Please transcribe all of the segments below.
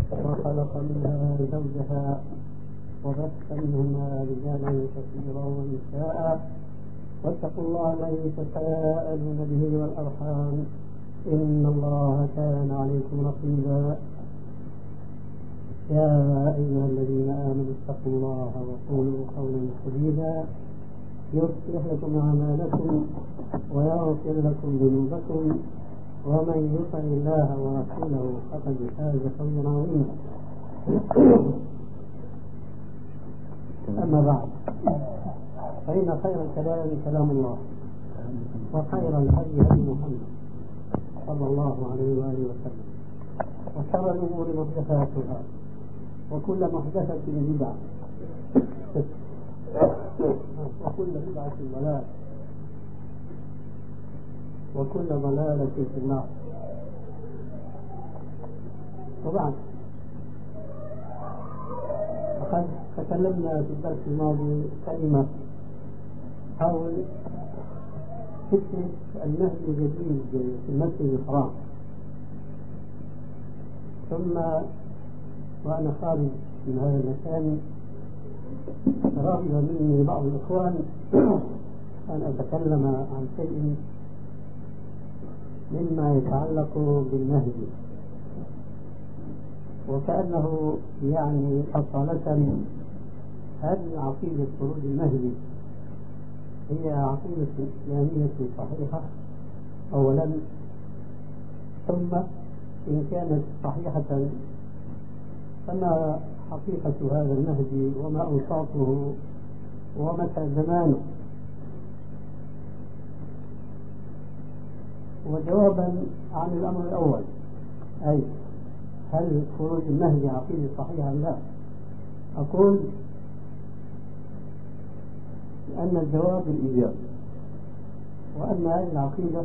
وخلق منها زوجها وبث منهما رجالا كثيرا ونساء واتقوا الله الذي تساءلون به والأرحام إن الله كان عليكم رقيبا. يا أيها الذين آمنوا اتقوا الله وقولوا قولا سديدا يصلح لكم أعمالكم ويغفر لكم ذنوبكم ومن يطع الله ورسوله فقد فاز فوزا عظيما. أما بعد، فإن خير الكلام كلام الله وخير الهدي هدي محمد صلى الله عليه وآله وسلم وشر الأمور محدثاتها وكل محدثة بدعة وكل بدعة ضلالة وكل ضلالة في النار. وبعد، لقد تكلمنا في الدرس الماضي كلمة حول فكرة المهد الجديد في المسجد الحرام، ثم وأنا خارج من هذا المكان رغب مني بعض الإخوان أن أتكلم عن شيء مما يتعلق بالمهد، وكأنه يعني أصالة هل عقيدة خروج المهدي هي عقيدة إسلامية صحيحة أولا، ثم إن كانت صحيحة فما حقيقة هذا المهدي وما أوصافه ومتى زمانه. وجوابا عن الأمر الأول، أي هل خروج المهدي عقيدة صحيحة أم لا، أقول أن الجواب الإيجاب، وأن هذه العقيدة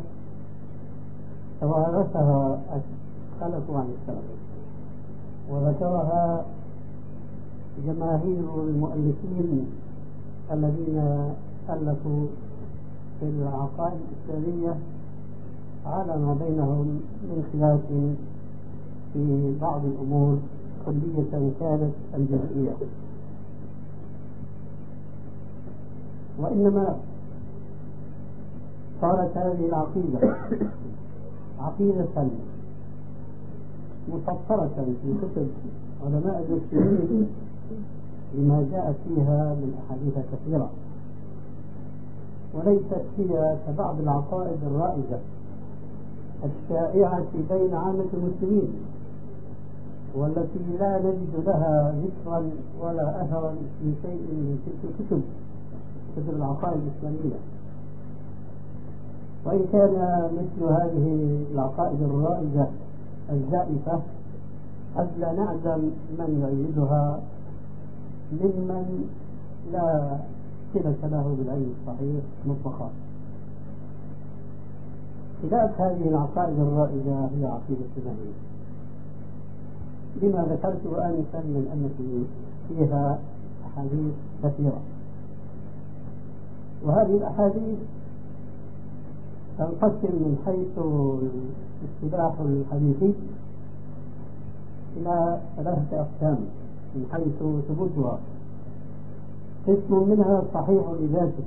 توارثها الخلف عن السلف وذكرها جماهير المؤلفين الذين ألفوا في العقائد الإسلامية على ما بينهم من خلاف في بعض الأمور كلية كانت أم جزئية. وإنما صارت هذه العقيدة عقيدة مسطرة في كتب علماء المسلمين لما جاء فيها من أحاديث كثيرة، وليست هي كبعض العقائد الرائجة الشائعة بين عامة المسلمين والتي لا نجد لها ذكرا ولا أثرا في شيء من تلك الكتب، كتب العقائد الإسلامية. وإن كان مثل هذه العقائد الرائجة الزائفة قد لا نعلم من يؤيدها ممن لا صلة له بالعلم الصحيح مطلقا. خلاف هذه العقائد الرائجة هي عقيدة المهدي، لما ذكرت آنفا من أن فيها أحاديث كثيرة، وهذه الأحاديث تنقسم من حيث الاصطلاح الحديثي إلى ثلاثة أقسام من حيث ثبوتها. قسم منها صحيح لذاته،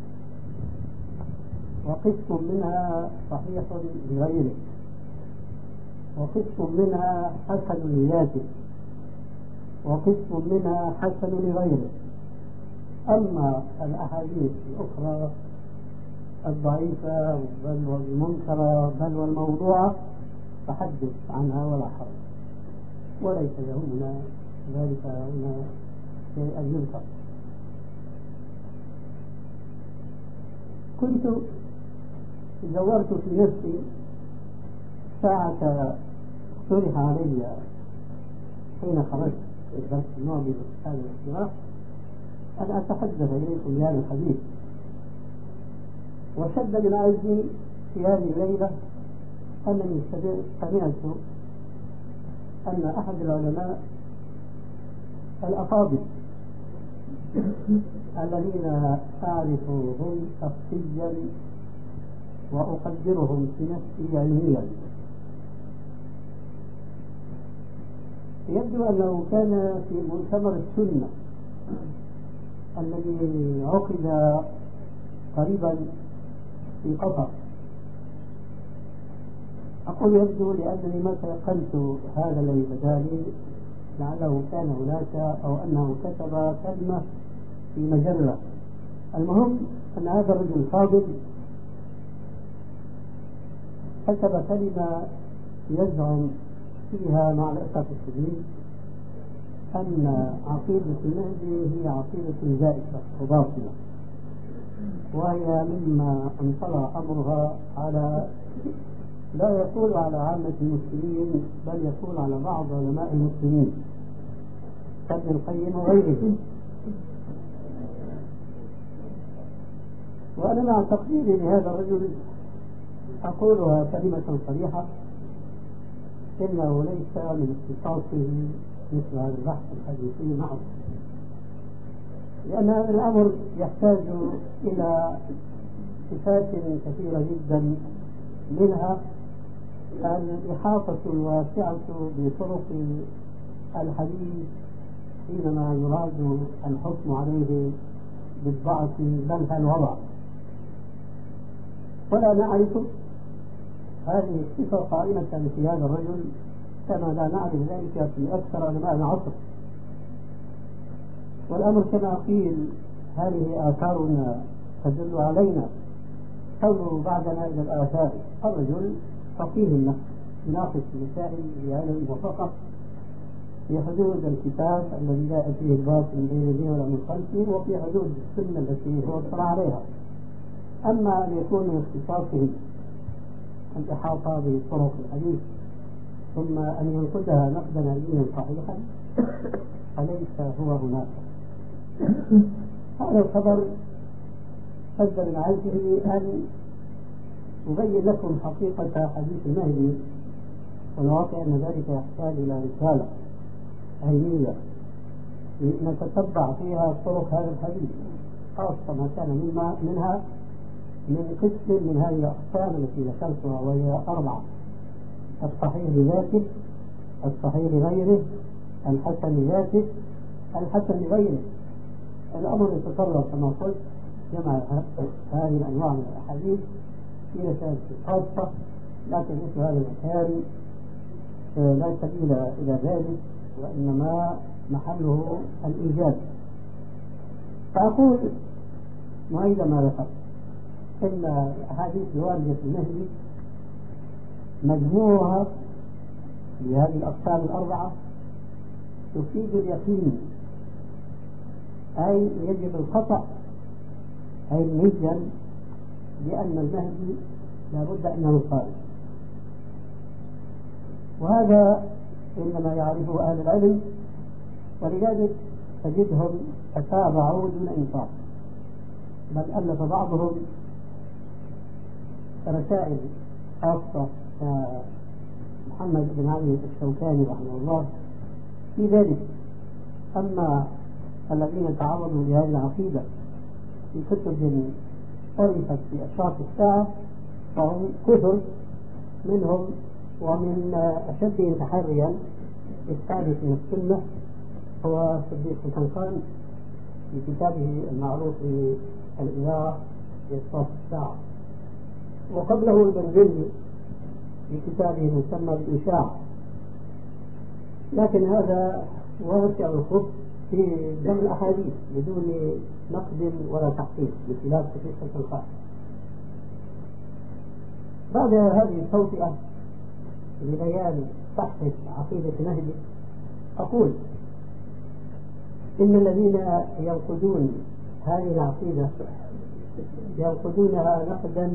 وقسم منها صحيح لغيره، وقسم منها حسن لذاته، وقسم منها حسن لغيره. أما الأحاديث الأخرى الضعيفة بل والمنكرة بل والموضوعة فحدث عنها ولا حرج، وليس يهمنا ذلك هنا شيئا يذكر. كنت دورت في نفسي ساعة اقترح علي حين خرجت الدرس الماضي في هذا الاجتماع أن أتحدث إليكم بهذا الحديث، وشد من عزمي في هذه الليلة أنني سمعت أن أحد العلماء الأفاضل الذين أعرفهم شخصيا وأقدرهم في نفسي علميا يبدو أنه كان في مؤتمر السنة الذي عقد قريبا في قطر. أقول يبدو لأنني ما تيقنت هذا الذي بدا لي، لعله كان هناك أو أنه كتب كلمة في مجلة. المهم أن هذا الرجل الفاضل كتب كلمة يزعم فيها مع الأسف الشديد أن عقيدة المهدي هي عقيدة زائفة وباطلة، وهي مما انطلع أمرها على لا يقول على عامة المسلمين بل يقول على بعض علماء المسلمين كابن القيم وغيره. وأنا مع تقديري لهذا الرجل أقولها كلمة صريحة، إنه ليس من اختصاصه مثل هذا البحث الحديثي معه، لأن هذا الأمر يحتاج إلى صفات كثيرة جدا، منها الإحاطة الواسعة بطرق الحديث حينما يراد الحكم عليه بالضعف بل الوضع. ولا نعرف هذه الصفة قائمة في هذا الرجل كما لا نعرف ذلك في أكثر علماء العصر. والأمر كما قيل هذه آثارنا تدل علينا، تنظر بعدنا إلى الآثار. الرجل فقيه النفس يناقش المسائل بعلم وفقط في حدود الكتاب الذي جاء فيه الباطل من بين يديه ولا من خلفه، وفي حدود السنة التي هو اطلع عليها. أما أن يكون من اختصاصه الإحاطة بطرق الحديث ثم أن ينقدها نقدا علميا صحيحا فليس هو هناك. هذا الخبر شد من عزمه أن أبين لكم حقيقة حديث المهدي، والواقع أن ذلك يحتاج إلى رسالة علمية نتتبع فيها طرق هذا الحديث، خاصة ما كان منها من قسم من هذه الأقسام التي ذكرتها، وهي 4: الصحيح لذاته، الصحيح لغيره، الحسن لذاته، الحسن لغيره. الأمر يتطلب كما قلت جمع هذه الأنواع من الأحاديث في رسالة خاصة، لكن مثل هذا المكان لا سبيل إلى ذلك، وإنما محله الإيجاد. فأقول مؤيدا ما ذكرت إن الأحاديث الواردة في المهدي مجموعها لهذه الأقسام 4 تفيد اليقين، أي يجب القطع علميا بأن المهدي لابد أنه خارج. وهذا إنما يعرفه أهل العلم، ولذلك تجدهم تتابعوا دون إنصاف، بل ألف بعضهم رسائل خاصة محمد بن علي الشوكاني رحمه الله في ذلك. أما الذين تعرضوا لهذه العقيدة في كتب عرفت في أشراط الساعة فهم كثر منهم، ومن أشدهم تحريا الثالث من السنة هو صديق الحنقان في كتابه المعروف بالإذاعة في أشراط الساعة، وقبله البنزلي في كتابه المسمى بالإشاعة. لكن هذا واسع الخط في جمع الأحاديث بدون نقد ولا تحقيق بخلاف صديق الحنقان. بعد هذه التوطئة لبيان صحة عقيدة المهدي أقول إن الذين ينقدون هذه العقيدة ينقدونها نقدا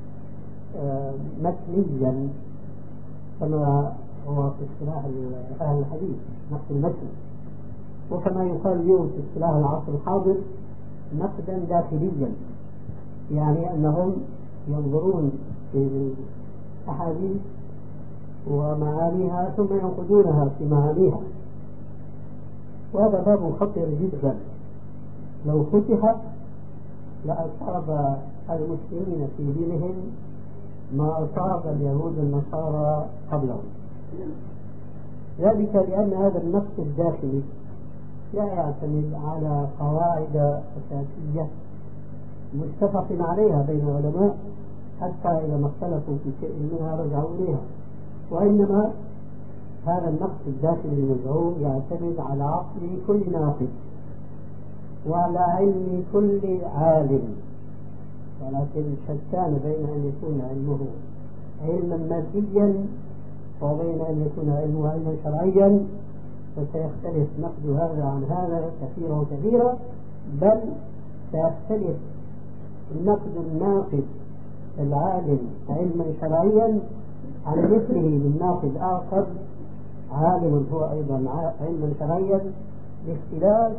متنيا كما هو في اصطلاح أهل الحديث نقد المتن، وكما يقال اليوم في اصطلاح العصر الحاضر نقدا داخليا، يعني أنهم ينظرون في الأحاديث ومعانيها ثم ينقدونها في معانيها. وهذا باب خطير جدا، لو فتح لأصاب المسلمين في دينهم ما أصاب اليهود النصارى قبلهم. ذلك لأن هذا النقد الداخلي لا يعتمد على قواعد أساسية متفق عليها بين العلماء حتى إذا ما اختلفوا في شيء منها رجعوا إليها، وإنما هذا النقد الداخلي المزعوم يعتمد على عقل كل ناقد وعلى علم كل عالم، ولكن شتان بين أن يكون علمه علما ماديا وبين أن يكون علمه علما شرعيا، فسيختلف نقد هذا عن هذا كثيرا وكثيرا، بل سيختلف نقد الناقد العالم علما شرعيا عن مثله من ناقد آخر عالم هو أيضا علما شرعيا باختلاف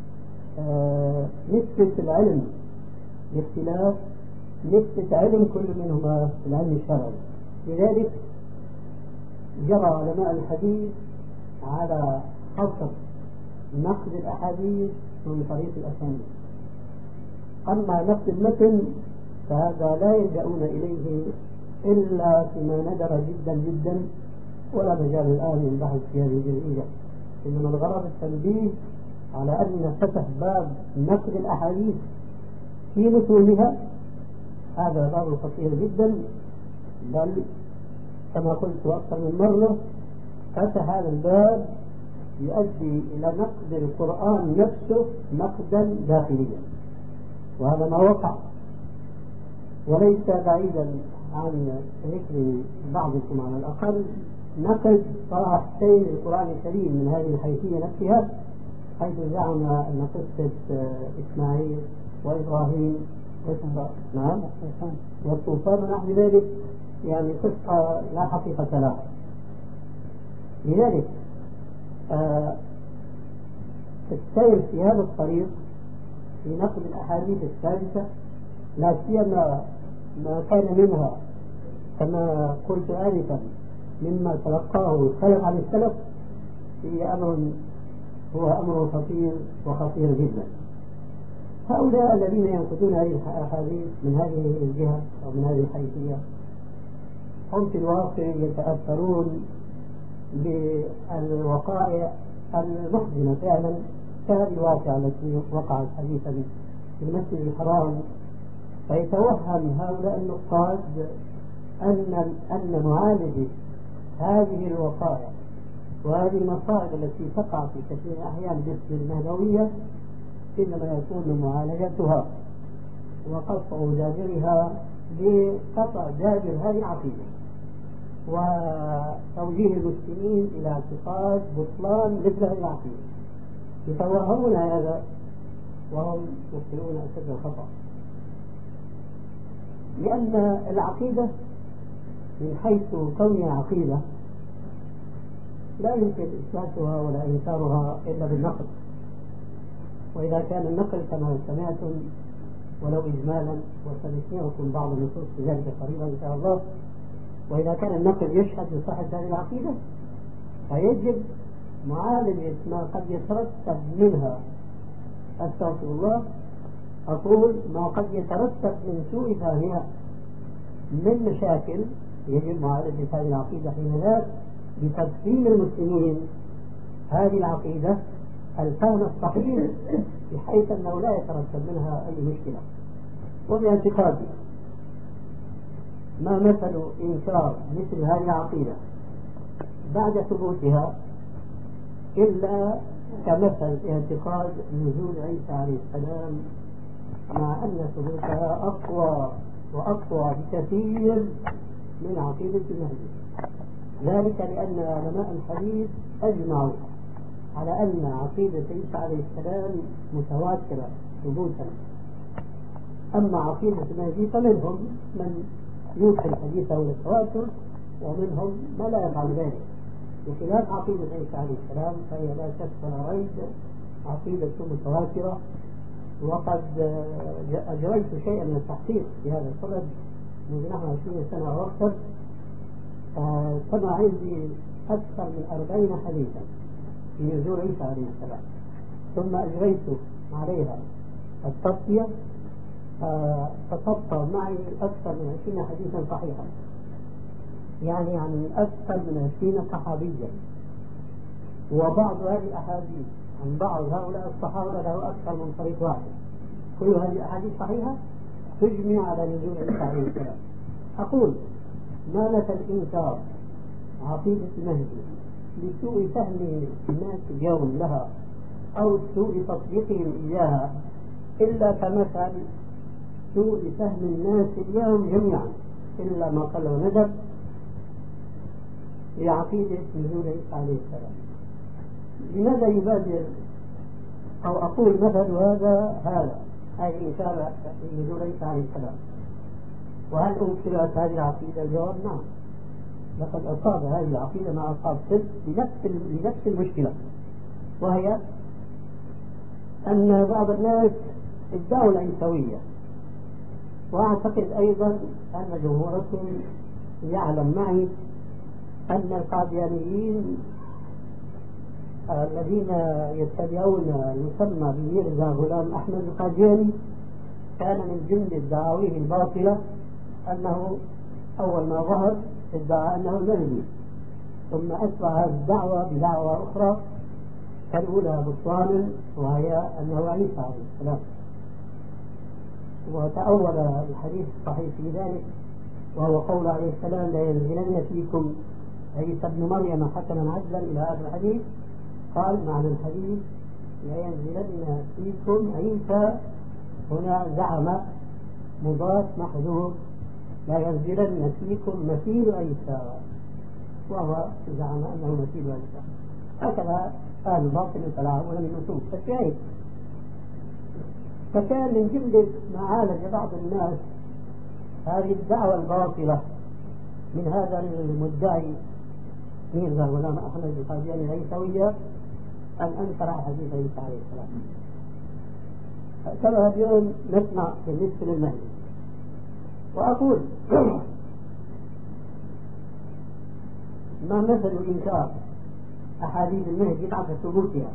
نسبة العلم، باختلاف نسبة علم كل منهما في العلم الشرعي. لذلك جرى علماء الحديث على حصر نقد الأحاديث من طريق الأسانيد، أما نقد المتن فهذا لا يلجؤون إليه إلا فيما ندر جدا جدا، ولا مجال الآن من بحث في هذه الجزئية، إنما الغرض التنبيه على أن فتح باب نقد الأحاديث في متونها هذا باب خطير جدا، بل كما قلت أكثر من مرة فتح هذا الباب يؤدي إلى نقد القرآن نفسه نقدا داخليا، وهذا ما وقع، وليس بعيدا عن ذكر بعضكم على الأقل نقد صراحتين القرآن الكريم من هذه الحيثية نفسها، حيث زعم أن قصة إسماعيل وإبراهيم قصة نعم والطوفان ونحو ذلك يعني قصة لا حقيقة لها. لذلك السير في هذا الطريق في نقد الأحاديث الثابتة لا سيما ما كان منها كما قلت آنفا مما تلقاه الخلف عن السلف في هو أمر خطير وخطير جدا. هؤلاء الذين ينقدون هذه الأحاديث من هذه الجهة أو من هذه الحيثية هم في الواقع يتأثرون بالوقائع المحزنة فعلا كهذه الواقعة التي وقعت حديثا في المسجد الحرام، فيتوهم هؤلاء النقاد أن معالجة هذه الوقائع وهذه المصائب التي تقع في كثير من الأحيان باسم النبوية إنما يكون معالجتها وقطع دابرها بقطع دابر هذه العقيدة وتوجيه المسلمين إلى اعتقاد بطلان مثل هذه العقيدة، يتوهمون هذا وهم يخطئون أشد الخطأ، لأن العقيدة من حيث كونها عقيدة لا يمكن إثباتها ولا إنكارها إلا بالنقل، وإذا كان النقل كما سمعتم ولو إجمالا وسنسمعكم بعض النصوص في ذلك قريبا إن شاء الله، وإذا كان النقل يشهد بصحة هذه العقيدة فيجب معالجة ما قد يترتب منها، أستغفر الله أقول ما قد يترتب من سوء فهمها من مشاكل، يجب معالجة هذه العقيدة حينذاك بتفهيم المسلمين هذه العقيدة الفهم الصحيح بحيث أنه لا يترتب منها أي مشكلة. وباعتقادي ما مثل إنكار مثل هذه العقيدة بعد ثبوتها إلا كمثل اعتقاد نزول عيسى عليه السلام مع أن ثبوتها أقوى وأقوى بكثير من عقيدة المهدي، ذلك لأن علماء الحديث أجمعوا على أن عقيدة عيسى عليه السلام متواترة ثبوتا، أما عقيدة المهدي فمنهم من يوصل حديثه للتواتر ومنهم ما لا يفعل ذلك، بخلاف عقيدة عيسى عليه السلام فهي لا شك ولا ريب عقيدة متواترة. وقد أجريت شيئا من التحقيق في هذا الصدد منذ نحو 20 سنة أو أكثر، كما عندي أكثر من 40 حديثا في نزول عيسى عليه السلام، ثم أجريت عليها التصفية فتبقى معي أكثر من 20 حديثا صحيحا، يعني عن أكثر من 20 صحابيا وبعض هذه الأحاديث عن بعض هؤلاء الصحابة له أكثر من طريق واحد، كل هذه الأحاديث صحيحة تجمع على نزول عيسى عليه السلام. أقول ما لك الإنكار عقيدة المهدي لسوء فهم الناس اليوم لها أو سوء تطبيقهم إياها إلا كمثل سوء فهم الناس اليوم جميعا إلا ما قل وندب لعقيدة نزول عيسى عليه السلام. لماذا يبادر أو أقول مثل هذا أي إنكار نزول عيسى عليه السلام؟ وهل أنكرت هذه العقيدة؟ الجواب نعم، لقد أصاب هذه العقيدة ما أصاب لنفس المشكلة، وهي أن بعض الناس ادعوا العيسوية، وأعتقد أيضا أن جمهوركم يعلم معي أن القاديانيين الذين يتبعون المسمى بميرزا غلام أحمد القادياني كان من جملة دعاويه الباطلة أنه أول ما ظهر ادعى أنه المهدي، ثم أتبع هذه الدعوة بدعوة أخرى كالأولى بطلانا وهي أنه عيسى عليه السلام، وتأول الحديث الصحيح في ذلك وهو قول عليه السلام لا ينزلن فيكم عيسى ابن مريم حكما عدلا إلى آخر الحديث. قال معنى الحديث لا ينزلن فيكم عيسى، هنا زعم مضاف محذوف لا ينزلن فيكم مثيل عيسى، وهو زعم أنه مثيل عيسى. هكذا أهل الباطل يتلاعبون بالنصوص فالشاهد. فكان من جملة ما عالج بعض الناس هذه الدعوة الباطلة من هذا المدعي ميرزا غلام أحمد القادياني العيسوية أن أنكر حديث عيسى عليه السلام. كما اليوم نسمع بالنسبة للمهدي. وأقول ما مثل إنكار أحاديث المهدي بعد ثبوتها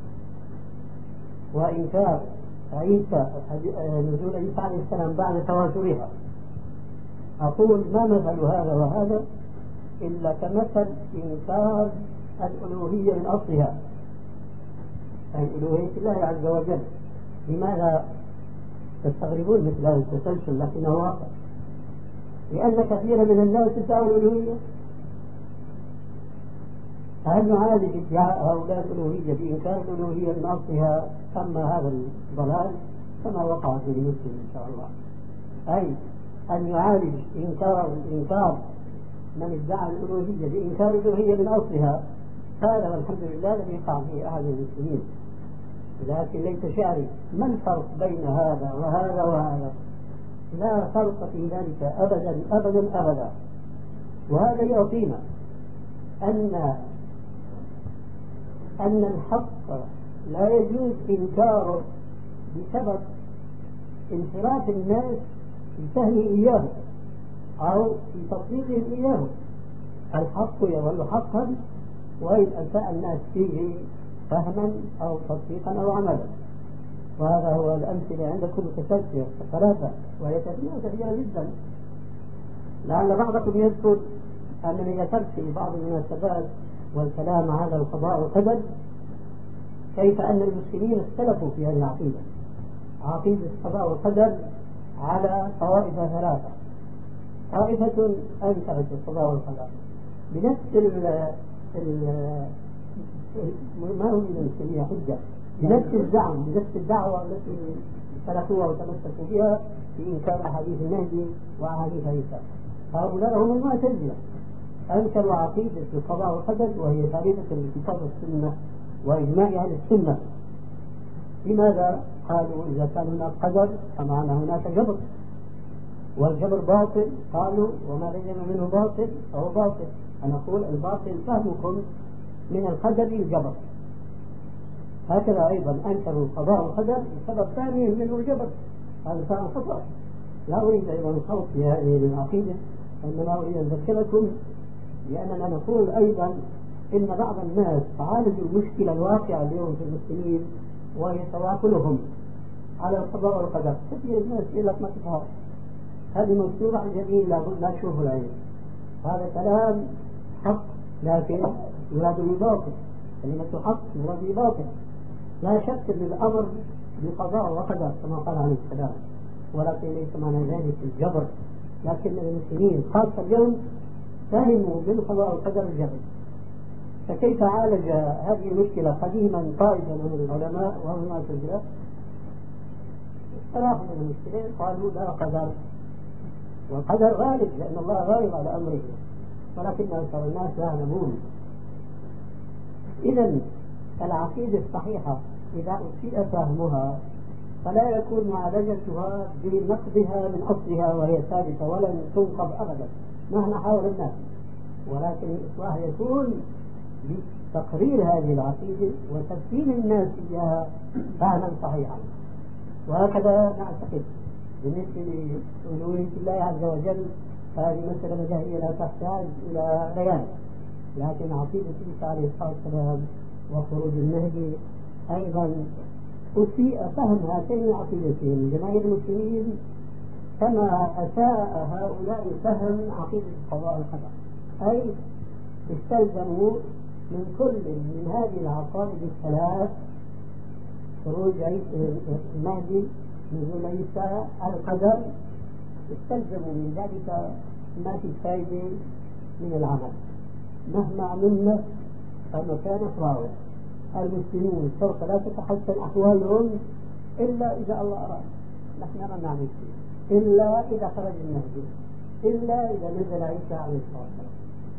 وإنكار عيسى نزول عيسى عليه السلام بعد تواترها؟ أقول ما مثل هذا وهذا إلا كمثل إنكار الألوهية من أصلها، أي ألوهية الله عز وجل. لماذا تستغربون مثل هذا التسلسل؟ لكنه واقع، لأن كثيرا من الناس ادعوا الألوهية. هل نعالج ادعاء هؤلاء الألوهية بإنكار الألوهية من أصلها؟ أما هذا الضلال كما وقع في مسلم إن شاء الله، أي أن يعالج إنكار من ادعى الألوهية بإنكار الألوهية من أصلها، هذا والحمد لله لم يقع فيه أحد المسلمين. لكن ليس شعري ما الفرق بين هذا وهذا وهذا؟ لا فرق في ذلك أبدا أبدا أبدا. وهذا يعطينا أن الحق لا يجوز إنكاره بسبب انحراف الناس في فهم إياه أو في تطبيقهم إياه. الحق يظل حقا وإن أساء الناس فيه فهما أو تطبيقا أو عملا. وهذا هو الأمثلة عندكم متسلسلة ثلاثة وهي كثيرة جدا. لعل بعضكم يذكر أنني ذكرت في بعض المناسبات والكلام على القضاء والقدر كيف أن المسلمين اختلفوا في هذه العقيدة، عقيدة القضاء والقدر، على طوائف ثلاثة. طائفة أنكرت القضاء والقدر بنفس ما أريد أن نسميها حجة، بنفس الزعم، بنفس الدعوة التي سلكوها وتمسكوا بها في إنكار أحاديث المهدي وأحاديث عيسى. هؤلاء هم المعتزلة، أنكروا عقيدة القضاء والقدر وهي ثابتة بالكتاب والسنة وإجماع أهل السنة. لماذا؟ قالوا إذا كان هناك قدر فمعنى هناك جبر، والجبر باطل. قالوا وما بيننا منه باطل فهو باطل. أنا أقول الباطل فهمكم من القدر الجبر. هكذا أيضا أنكروا القضاء والقدر بسبب فهمهم منه الجبر، هذا فهم خطأ. لا أريد أيضا الخوض في هذه العقيدة، إنما أريد أن أذكركم لأننا نقول أيضا إن بعض الناس عالجوا المشكلة الواقعة اليوم في المسلمين وهي تواكلهم على القضاء والقدر. كثير الناس يقول لك ما تفهم هذه مكتوبة عن جميل لا تشوف العين. هذا كلام حق لكن يراد بالباطل. كلمة حق ولفظ باطل. لا شك أن الأمر بقضاء وقدر كما قال عليه السلام، ولكن ليس معنى ذلك الجبر، لكن المسلمين خاصة اليوم فهموا من قضاء وقدر الجبر. فكيف عالج هذه المشكلة قديما طائفة من العلماء وهم المعتزلة؟ استراحوا من المشكلة، قالوا لا قدر، والقدر غالب لأن الله غالب على أمره، ولكن أكثر الناس لا يعلمون. إذا العقيدة الصحيحة إذا أسيء فهمها فلا يكون معالجتها بنقضها من أصلها وهي ثابتة ولن تنقض أبدا مهما حاول الناس، ولكن الإصلاح يكون بتقرير هذه العقيدة وتفهيم الناس إياها فهما صحيحا. وهكذا نعتقد بالنسبة لألوهية الله عز وجل، هذه مسألة مذهبية لا تحتاج إلى بيان، لكن عقيدة عيسى عليه الصلاة والسلام وخروج المهدي أيضا أسيء فهم هاتين العقيدتين جماهير المسلمين كما أساء هؤلاء فهم عقيدة القضاء والقدر، أي استلزموا من كل من هذه العقائد الثلاث خروج المهدي، نزول عيسى، القدر، استلزموا من ذلك ما في فائدة من العمل مهما عملنا فمكان راوح. المسلمون سوف لا تتحسن أحوالهم إلا إذا الله أراد، نحن ما نعمل شيء إلا إذا خرج المهدي، إلا إذا نزل عيسى عليه الصلاة والسلام.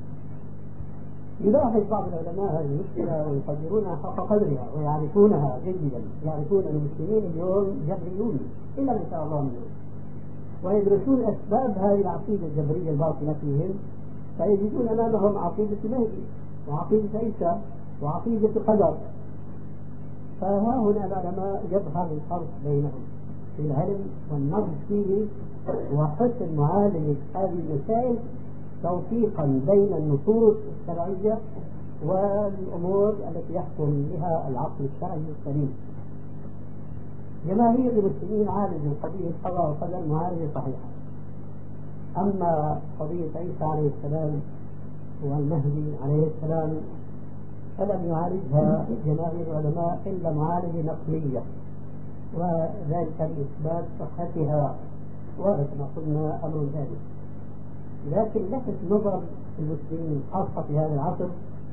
يلاحظ بعض العلماء هذه المشكلة ويقدرونها حق قدرها ويعرفونها جيدا، يعرفون أن المسلمين اليوم جبريون إلا من شاء الله منهم، ويدرسون أسباب هذه العقيدة الجبرية الباطلة فيهم، فيجدون أمامهم عقيدة المهدي وعقيدة عيسى وعقيدة القدر. فها هنا العلماء يظهر الفرق بينهم في العلم والنظر فيه وحسن معالجة هذه المسائل توفيقا بين النصوص الشرعية والأمور التي يحكم بها العقل الشرعي السليم. جماهير المسلمين عالجوا قضية قضاء وقدر معالجة صحيحة، أما قضية عيسى عليه السلام والمهدي عليه السلام فلم يعالجها جماهير العلماء إلا معالجة نقلية، وذلك لإثبات صحتها وكما قلنا أمر ذلك. لكن لفت نظر المسلمين خاصة في هذا العصر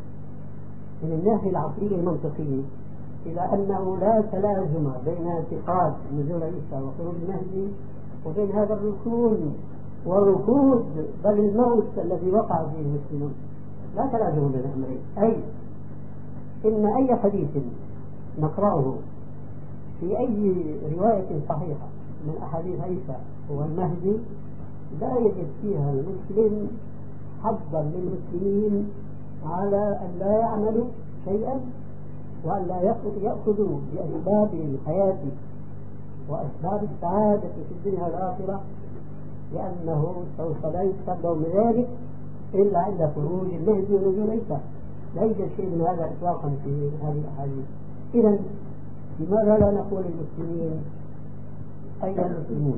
من الناحية العقلية المنطقية إلى أنه لا تلازم بين اعتقاد نزول عيسى وخروج المهدي وبين هذا الركون وركود بل الموت الذي وقع فيه المسلمون، لا تلازم بين الأمرين. أي إن أي حديث نقرأه في أي رواية صحيحة من أحاديث عيسى والمهدي لا يجد فيها المسلم حظا للمسلمين على أن لا يعملوا شيئا وأن لا يأخذوا بأسباب الحياة وأسباب السعادة في الدنيا والآخرة، لأنه سوف لا يكتب لهم ذلك إلا عند خروج المهدي ونزول عيسى. لا يوجد شيء من هذا إطلاقا في هذه الأحاديث. إذا لماذا لا نقول للمسلمين أيها المسلمون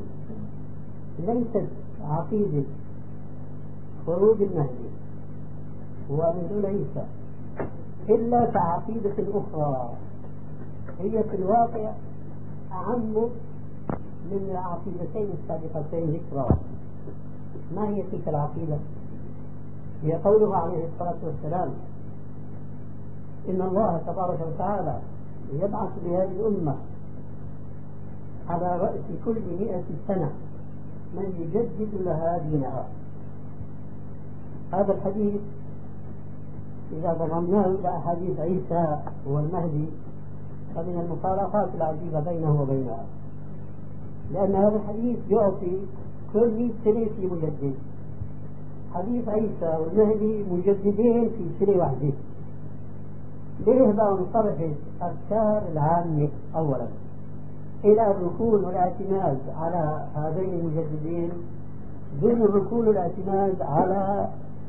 ليست عقيدة خروج المهدي ونزول عيسى إلا كعقيدة أخرى هي في الواقع أعم من العقيدتين السابقتين ذكرى. ما هي تلك العقيدة؟ هي قوله عليه الصلاة والسلام إن الله تبارك وتعالى يبعث لهذه الأمة على رأس كل 100 سنة من يجدد لها دينها. هذا الحديث إذا ضممناه إلى أحاديث عيسى والمهدي فمن المفارقات العجيبة بينه وبينها، لأن هذا الحديث يعطي كل 100 سنة في مجدد. حديث عيسى والمهدي مجددين في سنة واحدة. ليه بقى نصرف الأفكار العامة أولا إلى الركون والاعتماد على هذين المجددين دون الركون والاعتماد على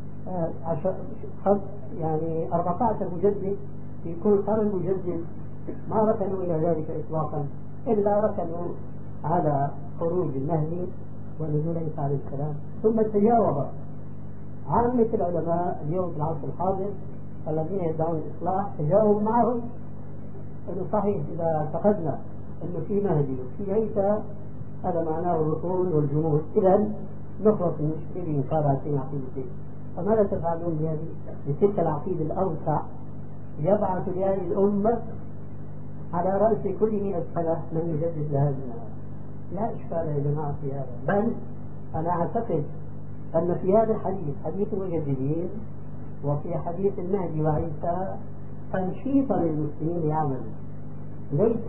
14 مجدد في كل قرن مجدد؟ ما ركنوا إلى ذلك إطلاقا، إلا ركنوا على خروج المهدي ونزول عيسى عليه السلام. ثم تجاوب عامة العلماء اليوم في العصر الحاضر الذين يدعون الإصلاح تجاوب معهم أنه صحيح إذا اعتقدنا أنه في مهدي وفي عيسى هذا معناه الرسول والجمود، إذا نخلص من المشكلة بإنكار هاتين العقيدتين. فماذا تفعلون بهذه بتلك العقيدة الأوسع يبعث لهذه الأمة على رأس كل 100 سنة من يجدد لها دينها؟ لا إشكال يا جماعة في هذا، بل أنا أعتقد أن في هذا الحديث حديث المجددين وفي حديث المهدي وعيسى تنشيطا للمسلمين يعملوا، ليس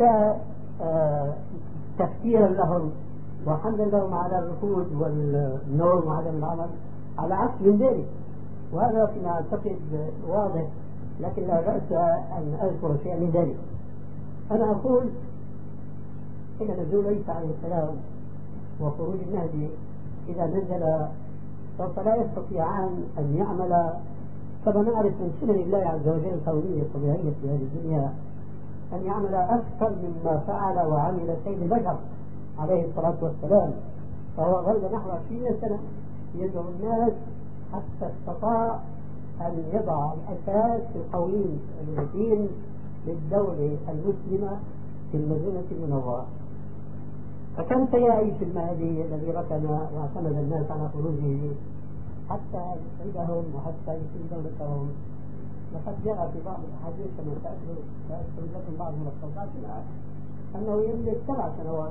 تفكيرا لهم وحملا لهم على الركود والنوم وعدم العمل، على عكس من ذلك. وهذا فيما أعتقد واضح، لكن لا بأس أن أذكر شيئا من ذلك. أنا أقول إن نزول عيسى عليه السلام وخروج المهدي إذا نزل سوف لا يستطيعان أن يعمل كما نعرف من سنن الله عز وجل الكونية الطبيعية في هذه الدنيا، أن يعمل أكثر مما فعل وعمل سيد البشر عليه الصلاة والسلام. فهو ظل نحو 20 سنة يدعو الناس حتى استطاع أن يضع الأساس القويم المتين للدولة المسلمة في المدينة المنورة. فكم سيعيش المهدي الذي ركن واعتمد الناس على خروجه حتى يسعدهم وحتى يقيم دولتهم؟ لقد جاء في بعض الأحاديث كما سأذكر لكم بعض ملخصات أنه يملك 7 سنوات.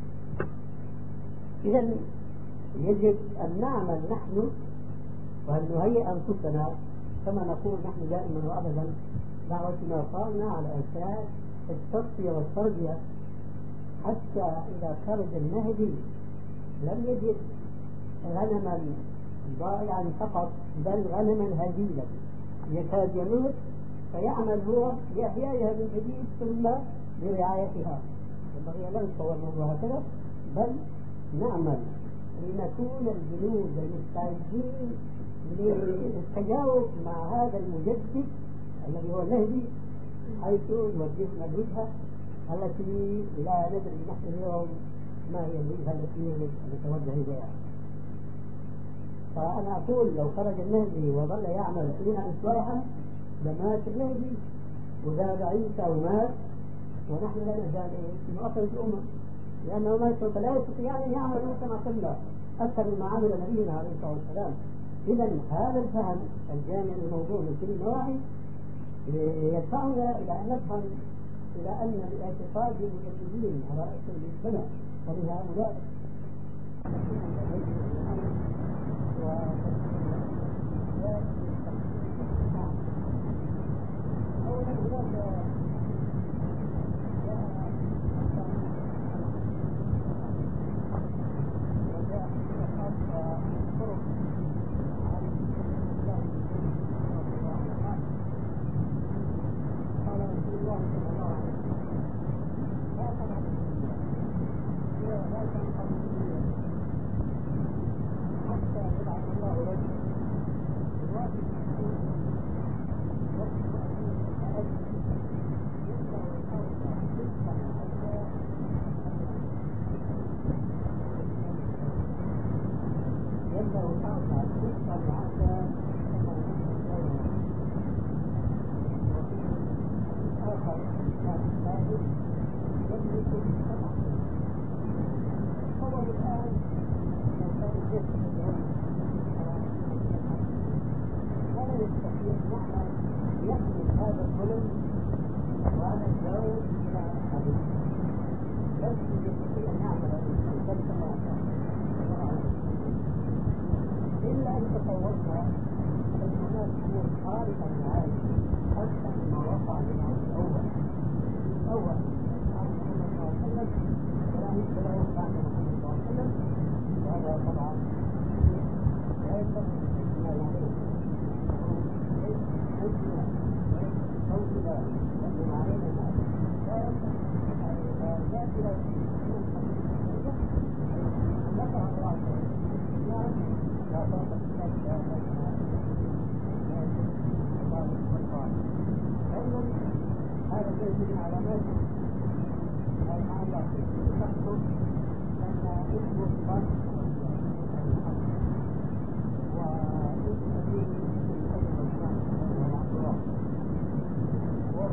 إذا يجب أن نعمل نحن وأن نهيئ أنفسنا كما نقول نحن دائما وأبدا دعوتنا قامنا على أساس التصفية والتربية، حتى إذا خرج المهدي لم يجد غنما ضائعا فقط، بل غنما هزيلا يكاد يموت، فيعمل هو بإحيائها من جديد ثم برعايتها. ينبغي لا نتصور الموضوع هكذا، بل نعمل لنكون الجنود المستعدين للتجاوب مع هذا المجدد الذي هو المهدي، حيث يوجهنا الوجهة التي لا ندري نحن اليوم ما هي الوجهة التي نتوجه إليها. فأنا أقول لو خرج المهدي وظل يعمل فينا إصلاحا لمات المهدي وذهب عيسى ومات ونحن لا نزال في مؤخرة الأمة، لأنه ما سوف لا يستطيع أن يعمل كما قلنا أكثر مما عمل نبينا عليه الصلاة والسلام. إذا هذا الفهم الجامع للموضوع من كل النواحي يدفعنا إلى أن نفهم إلى أن الاعتقاد بالمجددين على رأس السنة ومن هؤلاء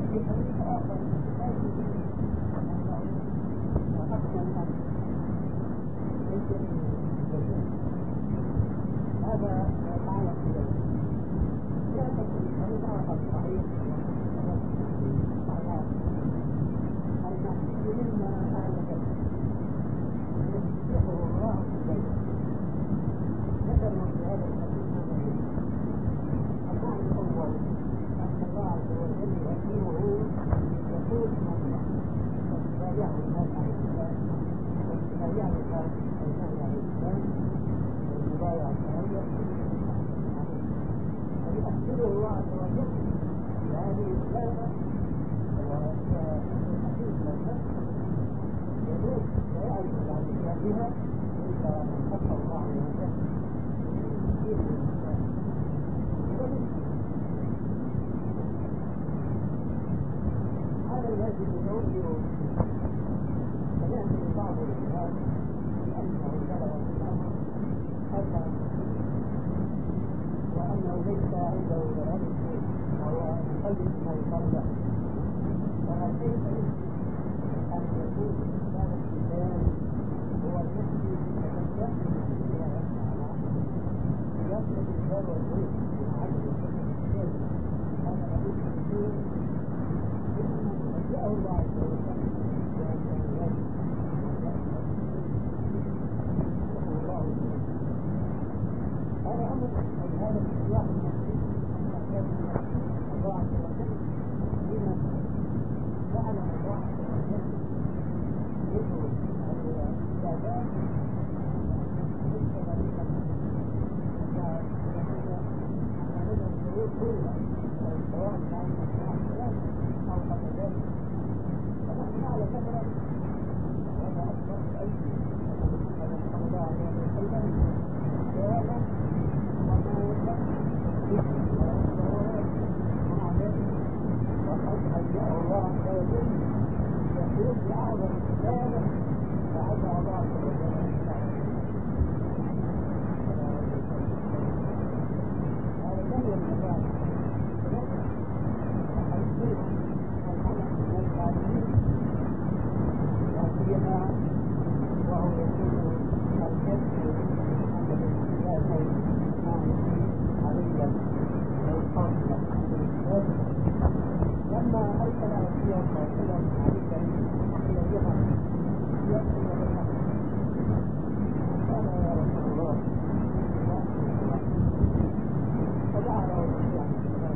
في حديث آخر لا يمكن أن أقبل هذا معنى الصدق. لا تكن حديث آخر صحيح معناه المحسن مما أعلم يصدقه الله في ذلك. ذكروا في هذا الحديث المعنى الأول أن الله عز وجل يحكمه يقول الله لا يعلم الناس عن الإسلام لا يعلم الناس عن الإسلام والمبايعة الشرعية فيؤكده الله عز وجل بهذه الثلاثة وتحديد النفس يدوس لا يعرف عن إسلامها إلا من خلق الله عز وجل في الإسلام. هذا الذي يدور فيأتي بعض الناس بأنه بلغ في الأمر أربع وأنه ليس عنده ذلك وهو يقلد ما يقال له. فكيف أن يكون هذا الإنسان هو الذي يتكلم فيها يطلب الباب والبيت من عدد الشيء هذا الذي يكون جاءه الله عز وجل هذا أمر هذا السياق المسلم الله عز وجل بما يعلم الله عز وجل يدعو العبادات ليس غريبا فهذا الشروط كلها سواء كان الإسلام أو قبل ذلك فنحن على فترة وهذا أكبر أيدي صلى الله عليه وسلم وهذا وموضع ومع ذلك وقد هيأه الله عز وجل يقول بأعظم رسالة فعلها الله عز وجل هذا لم يكن الله وهو يقول الكذب محمد لا شيء عليا والقاصلة لما أرسل رسول الله صلى الله عليه وسلم إلى اليمن يقتل بالنصر قال يا رسول الله فدعا له الرسول عليه السلام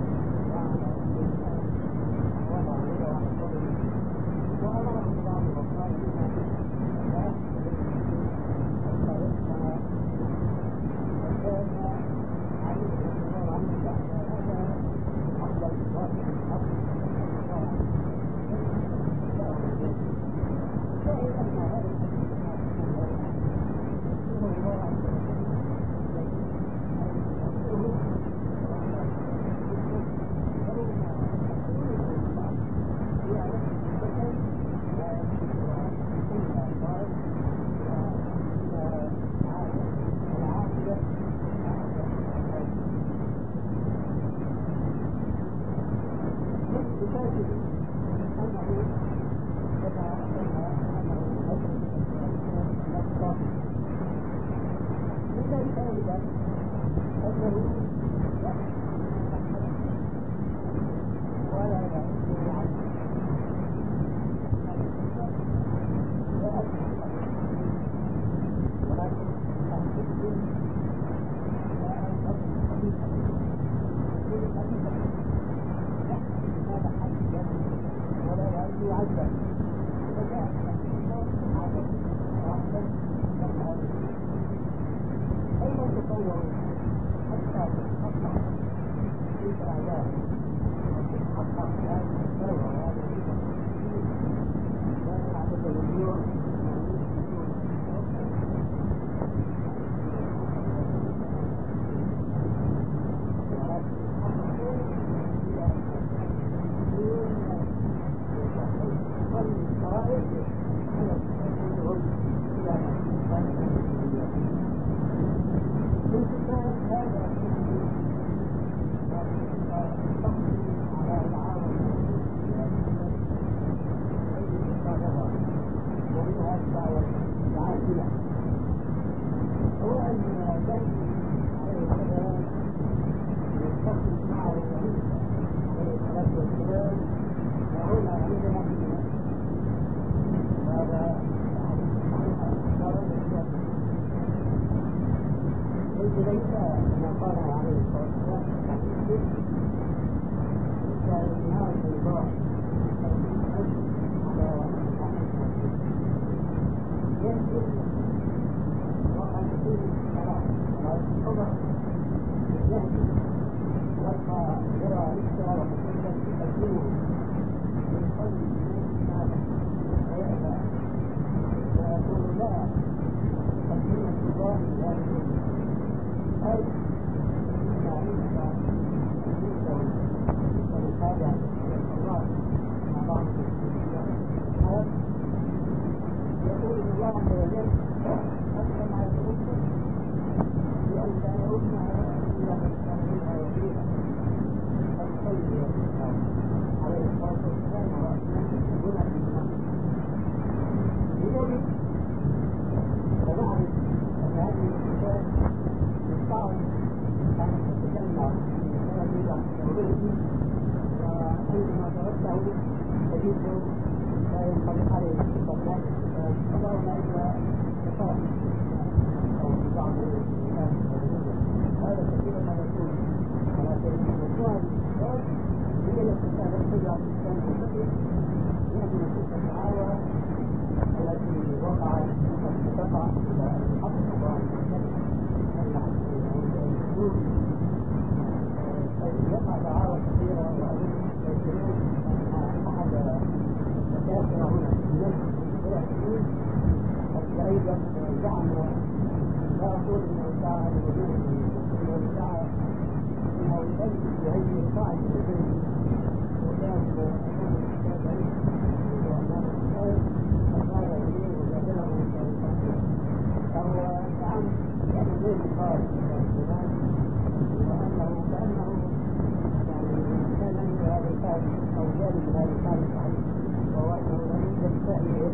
وضع يده على صدره وأمره ببعض الأطفال لا وكان علي رضي الله عنه بعد هذا أفضل الله شاهد أن هذا الحديث رسول الله عز وجل له تجد لا ينطبق عليه الصفات فضعنا إلى صفات أو بعض الناس هذا كثيرا ما يكون على سبيل المجموعة الصفات هي التي كانت تجعل الإنسان منتبه لأن نصوص الدعاوى التي وقعت قد تقع إلى الحق طبعا يقع دعاوى كثيرة وأظن يقولون أن أحد الدكاترة هنا في المسجد أيضا زعم لا أقول أنه ادعى الوجود أنه ادعى أنه يؤدي بهذه القاعدة التي وكان أمام الشافعي وأمام الشافعي فقال إليه وجادله فهو زعم كان الليل قال زمان وأنه كأنه يعني كان عنده هذا القائد أو جانب هذا القائد صحيح وهو أنه لا يوجد فائدة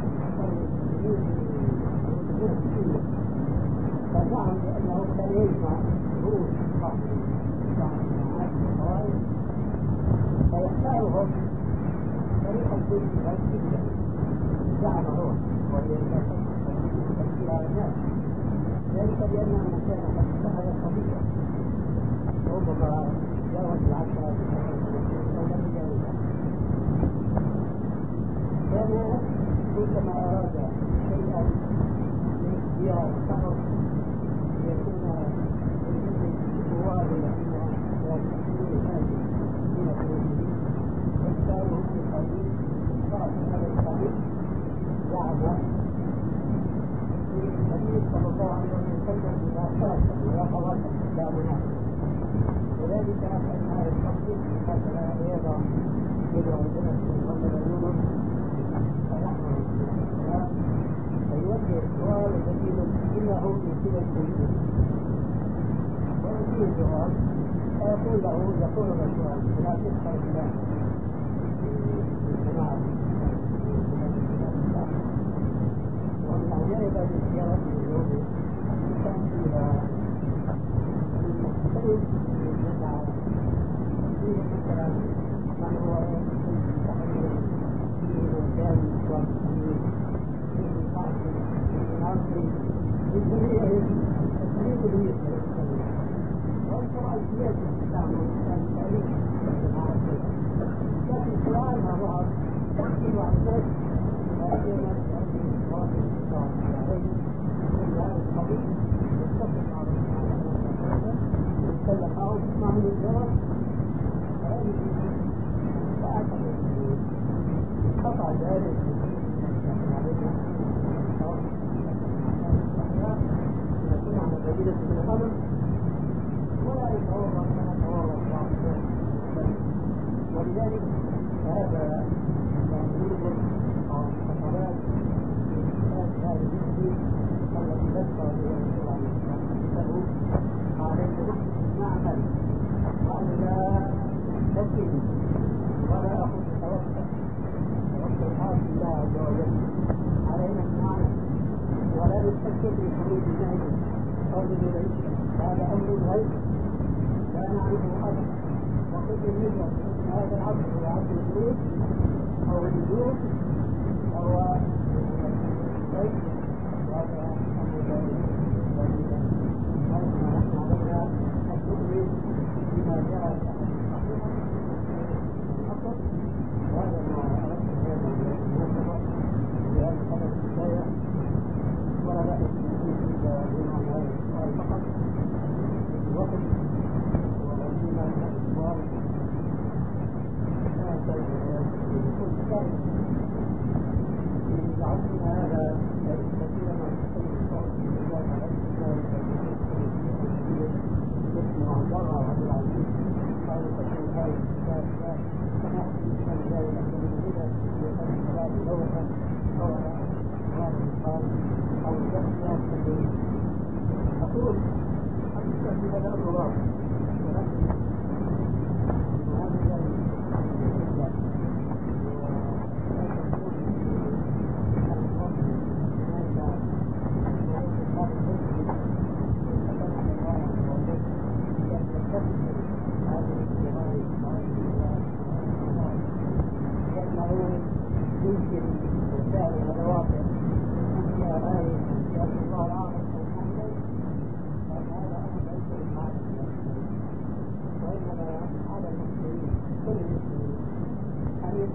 فزعم بأنه كان يجمع دروس بعض الجماعات والقواعد فيختارهم طريقة الجزء الجديدة زعم هو وهي تأثير على الناس ذلك لأنه كان قد اتخذ الطبيعة ربما جاوز العشرة أو لم يجاوزها كان كلما أراد شيئا ليختيار فقط ليكون الثوار الذين يكونون هذه من قلوبهم يختارهم في القليل قال هذا القليل زعم في النبي صلى الله عليه وسلم إذا خاف ولا خواف لا منافق وذلك أن هذا التصديق مثلا يضع يدعو الناس من يونس فيحضر السلام فيوجه السؤال الذي إنه يصيب الكلية ويصيب السؤال فيقول له يقول السؤال لا تسخر بالله في الجماعة ومن عجائب الاختيارات اليوم كان فيها المختلف يسعى فيه مثلا من هو تحرير فيه مكان وفيه بعض الناصر بالجميع التحرير والقرآن سياسي تستعمل كان تأليف لكن القرآن ما ظهر تحصل عن ذلك لكن هذه الواقع الإسلام عليه كل هذا القضية يتفق مع يتكلم معه ويسمع من الجواب فهذه لا أعتقد قطع ذلك يكون على دليل من الأمر ولا يتورط كما تورط بعض الناس ولذلك هذا يوجد أو خطابات في هذا الجزء التي ذكر بها الرسول عليه الصلاة والسلام علينا نحن نعمل وأن لا نستسلم ولا أخذ توكل حال الله عز وجل علينا أن نعمل ولا نستسلم لخروج النهي أو للبيت هذا أمر غيب لا نعرفه أبدا وكل النجوى في هذا العصر هو عصر الجنود أو النجوم أو البيت وهذا أمر ذلك نحن علينا أن نؤمن بما جاء صحيحا حقا وهذا ما أردت هذا المناسبة بهذا الحدث الكفاية ولا بأس إلا بما هذا السؤال فقط الوقت والعلم الأسوار بكل شيء لعلنا هذا كثيرا ما تكون الصوت في الله على اسمه عبارة عبد العزيز قال تقول هذا الكتاب كما كان ذلك من هنا يكون الصلاة دورة أو على الإنسان أو الجسد الذي أقول حتى في هذا الأمر ولكن هذا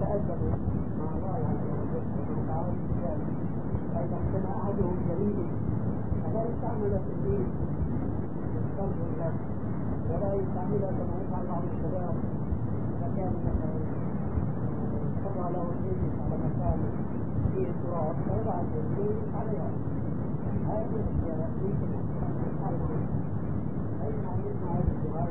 يتأدبوا مع الله عز وجل ومع تعالى فإذا كان أحدهم جليل فلا يستعمل في الدين يستغفر الله ولا يستعملها كما يفعل بعض الشباب إذا كان مثلا خضع له الجيش على مكان فيه التراب فيضع الجيش عليها هذه الأشياء يمكن أن تفعل معه أي ما يسمع الجهاد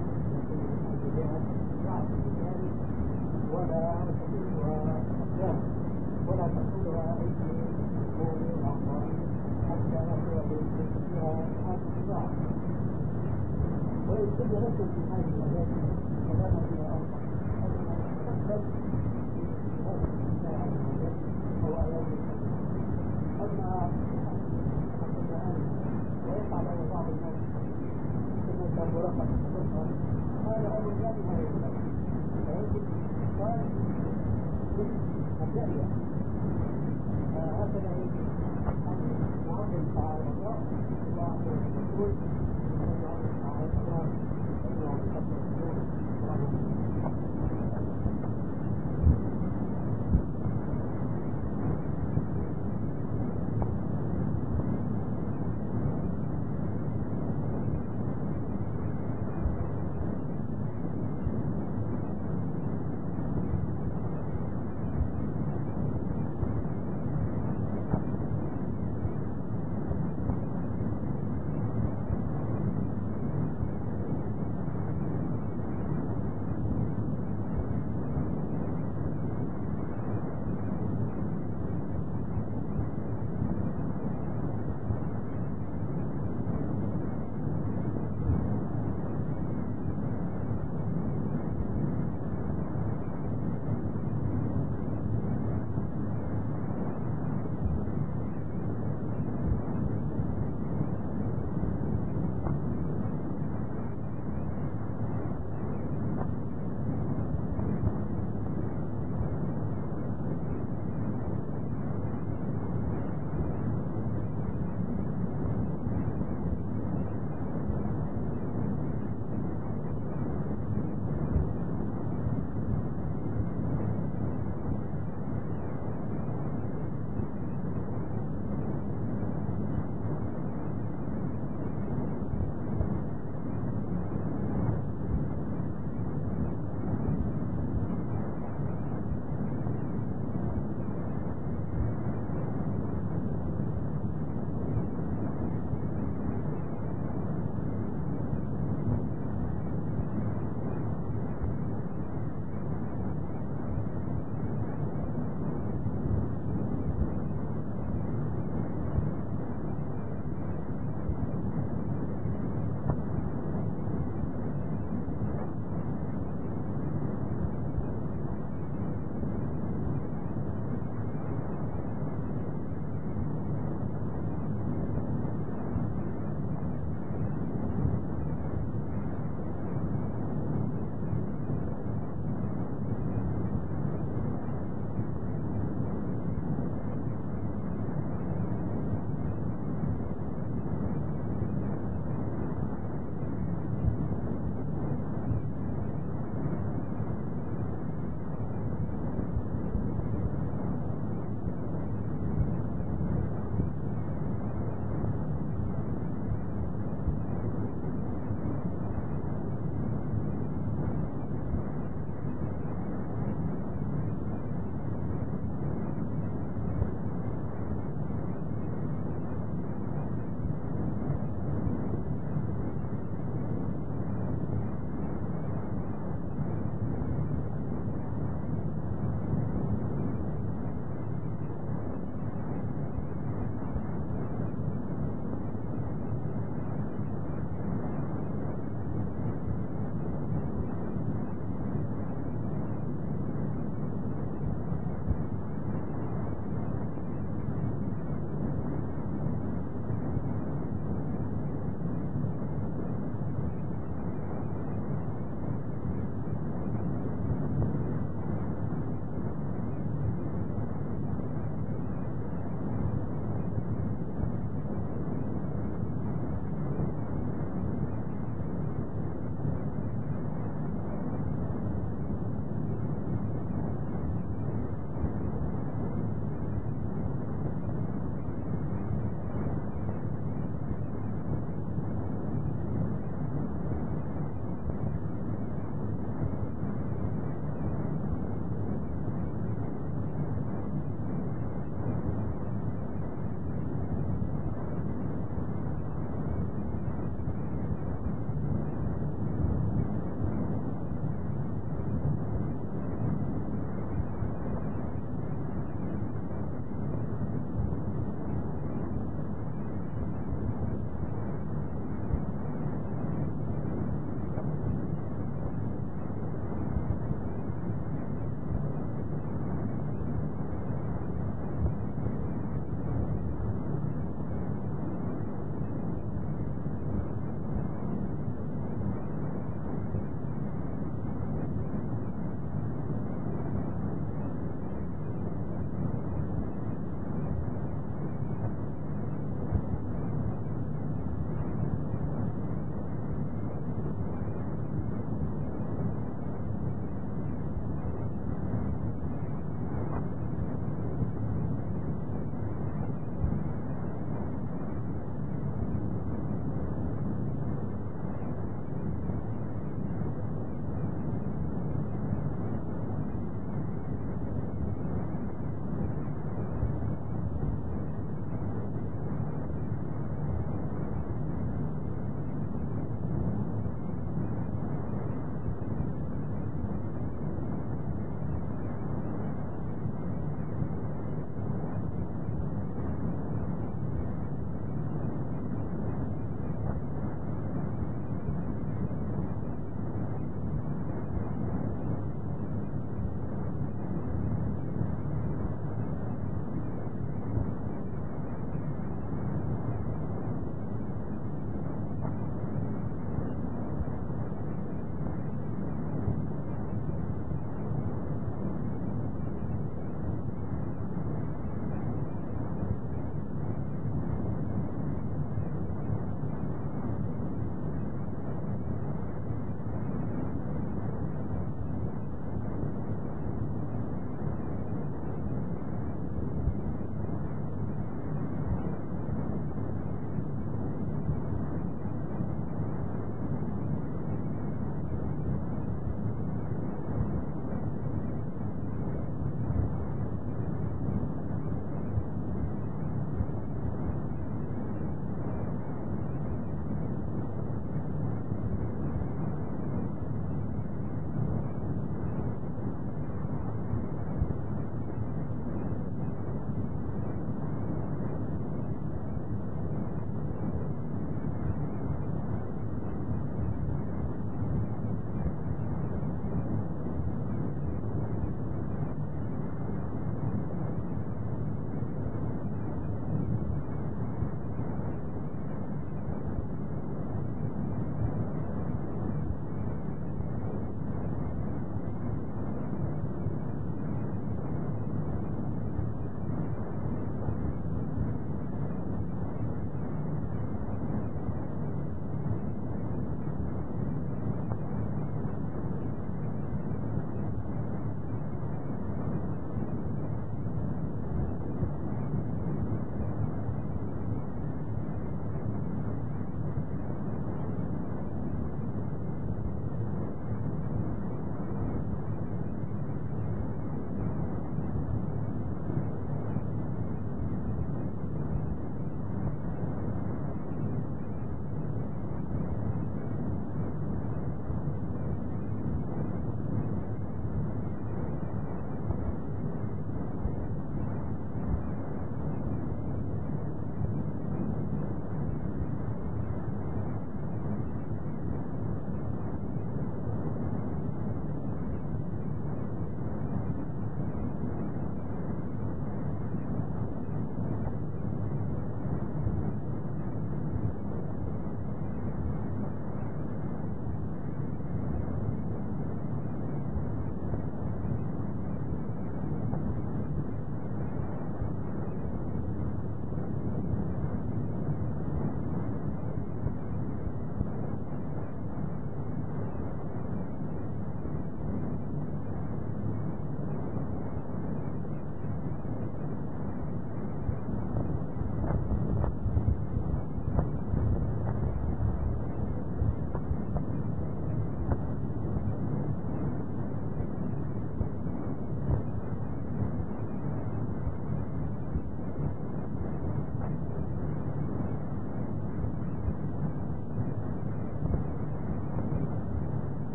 يعطي ذلك ولا تقولها أقدام ولا تقولها أيدي قول الأعضاء حتى نصل فيها هذا الصداع ويكتب لكم في هذه الأماكن كلام فيها أربع أننا نستقبل في هذه الساعة عز وجل هو آيات أما الآن ويقع له بعض الناس كما مرقب الصفة هذا أمر لا نهاية له فيجب الإنسان الجارية هكذا يجب أن نعظم تعالى الله وعظم الرسول وأن نعظم تعالى الله وأن نعظم الرسول